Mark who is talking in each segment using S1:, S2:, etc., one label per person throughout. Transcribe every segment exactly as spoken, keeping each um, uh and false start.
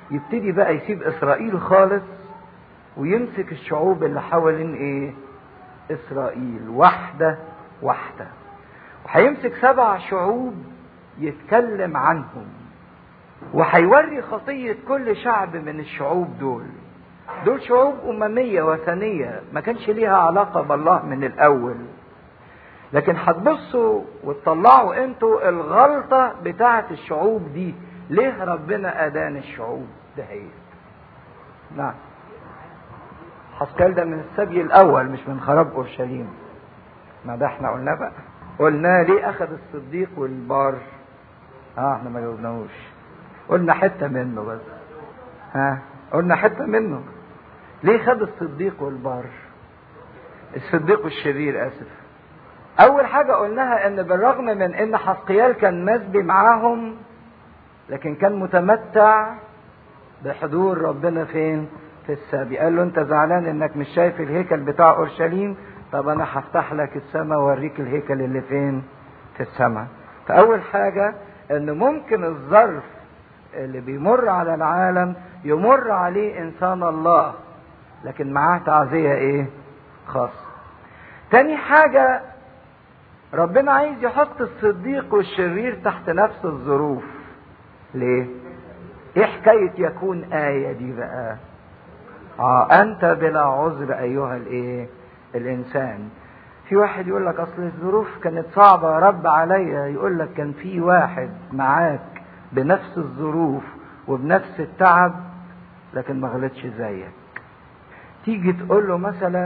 S1: يبتدي بقى يسيب اسرائيل خالص ويمسك الشعوب اللي حوالين ايه اسرائيل واحدة واحدة، وهيمسك سبع شعوب يتكلم عنهم، وهيوري خطية كل شعب من الشعوب دول. دول شعوب أممية وثنية ما كانش ليها علاقة بالله من الأول، لكن هتبصوا وتطلعوا انتوا الغلطة بتاعة الشعوب دي. ليه ربنا أدان الشعوب ده؟ هي نعم، حسكال ده من السبي الأول مش من خراب أورشليم. ما ده احنا قلنا بقى، قلنا ليه أخذ الصديق والبار؟ اه احنا ما جاوبناهوش، قلنا حتة منه بس. ها قلنا حتة منه. ليه خد الصديق والبار؟ الصديق والشرير اسف. اول حاجة قلناها ان بالرغم من ان حسقيال كان مسبي معاهم، لكن كان متمتع بحضور ربنا فين؟ في السبي. قال له انت زعلان انك مش شايف الهيكل بتاع اورشليم؟ طب انا هفتح لك السماء واوريك الهيكل اللي فين؟ في السماء. فاول حاجة ان ممكن الظرف اللي بيمر على العالم يمر عليه انسان الله، لكن معاه تعزية ايه؟ خاصة. تاني حاجة ربنا عايز يحط الصديق والشرير تحت نفس الظروف. ليه؟ ايه حكاية يكون آية دي بقى؟ اه انت بلا عذر ايها الايه؟ الانسان. في واحد يقول لك اصل الظروف كانت صعبة يا رب عليا، يقول لك كان في واحد معاك بنفس الظروف وبنفس التعب لكن ما غلطش زيك. تيجي تقول له مثلا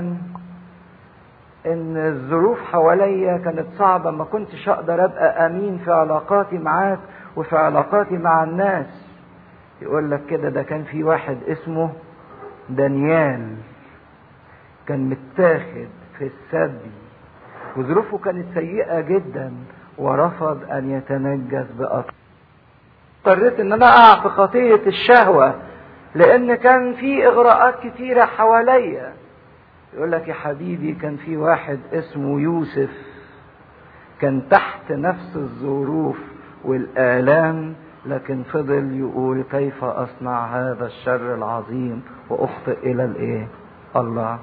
S1: ان الظروف حواليا كانت صعبة، ما كنتش اقدر ابقى امين في علاقاتي معاك وفي علاقاتي مع الناس، يقول لك كده ده كان في واحد اسمه دانيال كان متاخد في السبي وظروفه كانت سيئة جدا ورفض ان يتنجس بأطر. اضطريت ان انا اقع في خطية الشهوة لان كان في اغراءات كتيرة حواليا. يقول لك يا حبيبي كان في واحد اسمه يوسف كان تحت نفس الظروف والآلام، لكن فضل يقول كيف اصنع هذا الشر العظيم واخطئ الى الايه؟ الله.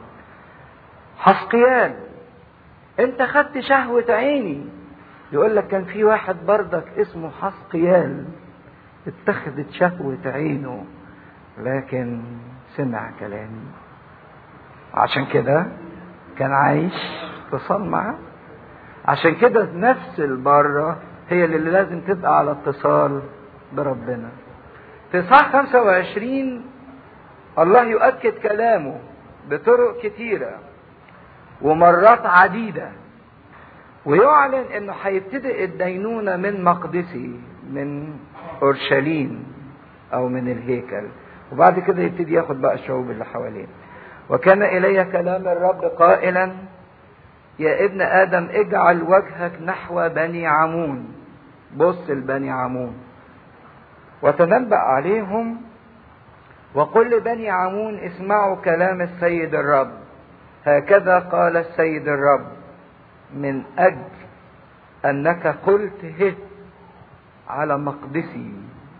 S1: حسقيال انت خدت شهوة عيني، يقول لك كان في واحد بردك اسمه حسقيال اتخذت شهوة عينه لكن سمع كلامي، عشان كده كان عايش اتصال معه. عشان كده نفس البرة هي اللي لازم تبقى على اتصال بربنا. في إصحاح خمسة وعشرين الله يؤكد كلامه بطرق كتيرة ومرات عديدة، ويعلن انه هيبتدئ الدينونة من مقدسي من اورشليم او من الهيكل، وبعد كده يبتدي ياخد بقى الشعوب اللي حواليه. وكان الي كلام الرب قائلا يا ابن ادم اجعل وجهك نحو بني عمون، بص لبني عمون وتنبأ عليهم وقل لبني عمون اسمعوا كلام السيد الرب، هكذا قال السيد الرب من اجل انك قلت هه على مقدسي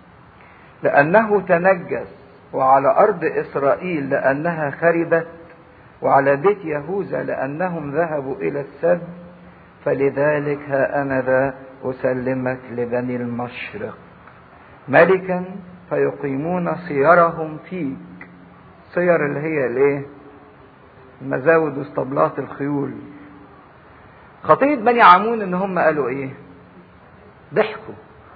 S1: لانه تنجس، وعلى ارض اسرائيل لانها خربت، وعلى بيت يهوذا لانهم ذهبوا الى السبي، فلذلك ها انا ذا اسلمك لبني المشرق ملكا فيقيمون صيرهم فيك. صير اللي هي الايه؟ مزاود واسطبلات الخيول. خطية بني عمون ان هم قالوا ايه؟ ضحكوا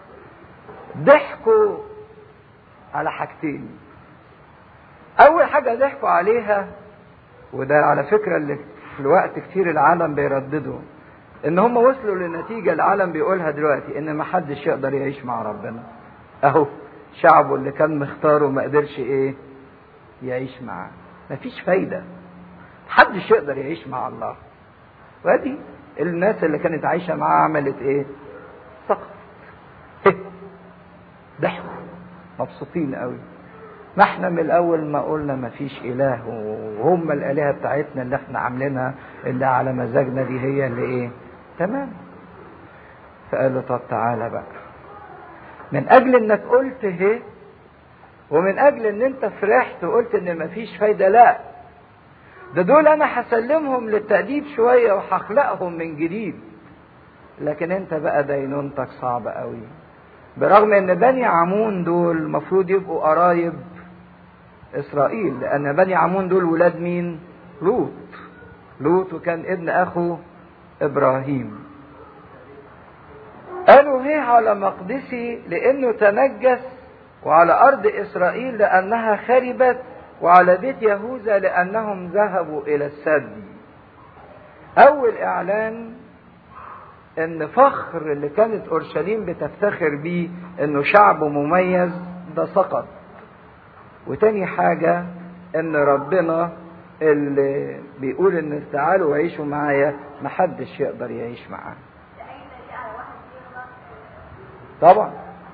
S1: ضحكوا على حاجتين. اول حاجة ضحكوا عليها، وده على فكرة اللي في الوقت كتير العالم بيرددوا، ان هم وصلوا لنتيجة العالم بيقولها دلوقتي ان ما حدش يقدر يعيش مع ربنا. اهو شعبه اللي كان مختاره ما قدرش ايه؟ يعيش معاه. مفيش فايدة، محدش يقدر يعيش مع الله. وادي الناس اللي كانت عايشة معاه عملت ايه؟ سقط. ضحكوا مبسوطين قوي. ما احنا من الاول ما قلنا ما فيش اله، وهم الالهه بتاعتنا اللي احنا عاملينها اللي على مزاجنا دي هي اللي ايه؟ تمام. فقالوا طب تعالى بقى، من اجل انك قلت هي ومن اجل ان انت فرحت وقلت ان مفيش فايدة، لا، ده دول انا هسلمهم للتأديب شوية وهخلقهم من جديد. لكن انت بقى دينونتك صعبة قوي، برغم ان بني عمون دول المفروض يبقوا قرايب اسرائيل، لان بني عمون دول ولاد مين؟ لوط. لوط وكان ابن اخو ابراهيم. قالوا هي على مقدسي لانه تنجس، وعلى ارض اسرائيل لانها خربت، وعلى بيت يهوذا لانهم ذهبوا الى السد. اول اعلان ان فخر اللي كانت اورشليم بتفتخر بيه انه شعب مميز ده سقط. وتاني حاجة ان ربنا اللي بيقول ان تعالوا وعيشوا معايا محدش يقدر يعيش معاه. طبعا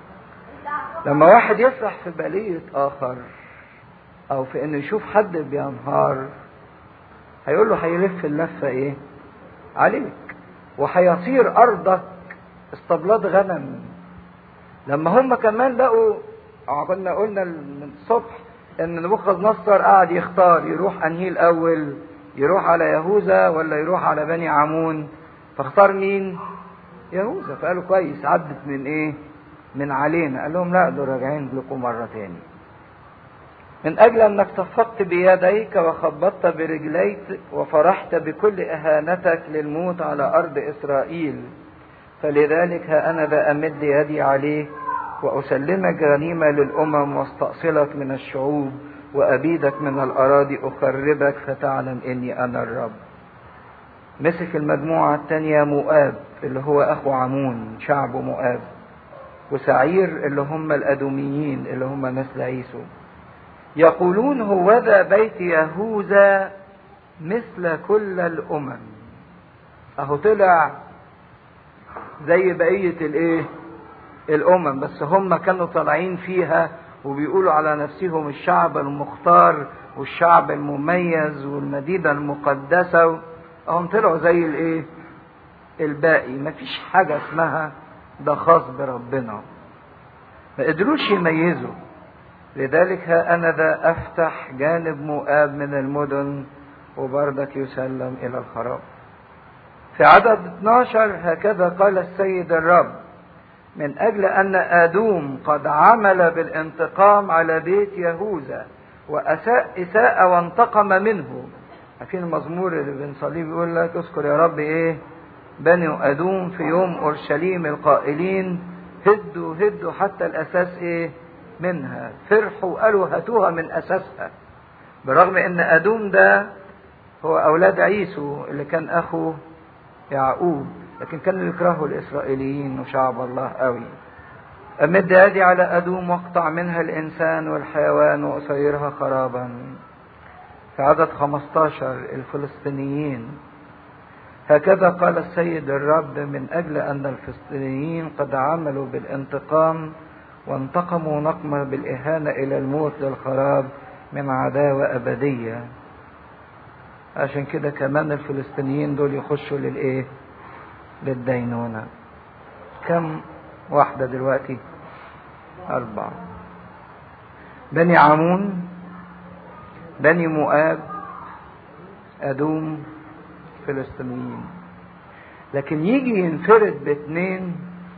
S1: لما واحد يفرح في بلية اخر او في انه يشوف حد بينهار، هيقول له هيلف اللفة ايه عليك، وهيصير ارضك اسطبلات غنم. لما هم كمان لقوا، كنا قلنا من الصبح ان نبوخذ نصر قاعد يختار يروح انهي الاول، يروح على يهوذا ولا يروح على بني عمون، فاختار مين؟ يهوذا. فقالوا كويس عدت من ايه؟ من علينا. قال لهم لا، دول راجعين لكم مرة تاني. من اجل انك صفقت بيديك وخبطت برجليك وفرحت بكل اهانتك للموت على ارض اسرائيل، فلذلك ها انا ذا امد يدي عليك واسلمك غنيمة للامم واستأصلك من الشعوب وابيدك من الاراضي اخربك فتعلم اني انا الرب. مسك المجموعة الثانية مؤاب اللي هو اخو عمون شعب مؤاب، وسعير اللي هم الادوميين اللي هم نسل عيسو. يقولون هوذا بيت يهوذا مثل كل الامم. اهو طلع زي بقية الايه الامم، بس هم كانوا طالعين فيها وبيقولوا على نفسهم الشعب المختار والشعب المميز والمدينة المقدسة. هم طلعوا زي الايه الباقي، مفيش حاجة اسمها ده خاص بربنا، ما قدروش يميزوا. لذلك ها انا ذا افتح جانب مؤاب من المدن وبردك يسلم الى الخراب. في عدد اتناشر هكذا قال السيد الرب: من اجل ان ادوم قد عمل بالانتقام على بيت يهوذا واساء اساءة وانتقم منه. عارفين المزمور اللي بنصليه بيقول لك اذكر يا رب ايه بني ادوم في يوم اورشليم القائلين هدوا هدوا حتى الاساس ايه منها. فرحوا قالوا هاتوها من اساسها، برغم ان ادوم ده هو اولاد عيسو اللي كان اخو يعقوب، لكن كانوا يكرهوا الاسرائيليين وشعب الله قوي. امد يدي على ادوم واقطع منها الانسان والحيوان واصيرها خرابا. في عدد خمستاشر الفلسطينيين: هكذا قال السيد الرب: من اجل ان الفلسطينيين قد عملوا بالانتقام وانتقموا نقمة بالاهانة الى الموت للخراب من عداوة ابدية. عشان كده كمان الفلسطينيين دول يخشوا للايه للدينونة. كم واحدة دلوقتي؟ أربعة. بني عمون، بني مؤاب، أدوم، فلسطينيين. لكن يجي ينفرد باثنين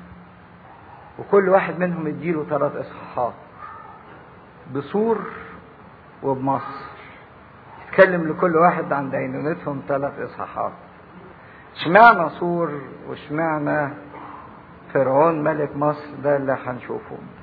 S1: وكل واحد منهم يديله ثلاث إصحاحات، بصور وبمصر. يتكلم لكل واحد عن دينونتهم ثلاث إصحاحات. اشمعنى صور واشمعنى فرعون ملك مصر؟ ده اللي هنشوفه.